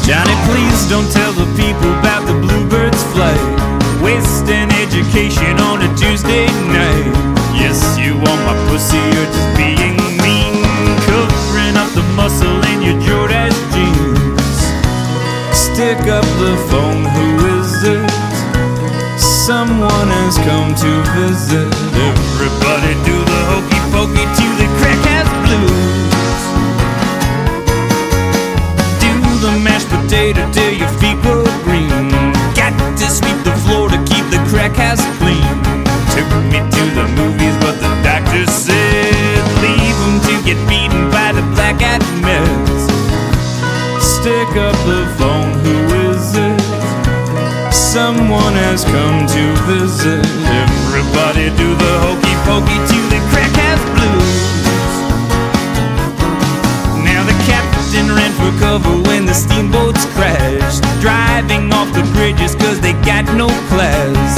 Johnny, please don't tell the people about the bluebird's flight, wasting education on a Tuesday night. Yes, you want my pussy, you're just being mean, covering up the muscle in your Jordache jeans. Stick up the phone, who is it? Someone has come to visit. Everybody do the hokey pokey to the crack house blues. Do the mashed potato till your feet go green. Got to sweep the floor to keep the crack house clean. Took me to the movies, but the doctor said leave them to get beaten by the black-eyed meds. Stick up the phone, who is it? Someone has come to visit. Everybody do the hokey pokey to the crack house blues. Now the captain ran for cover when the steamboats crashed, driving off the bridges cause they got no class.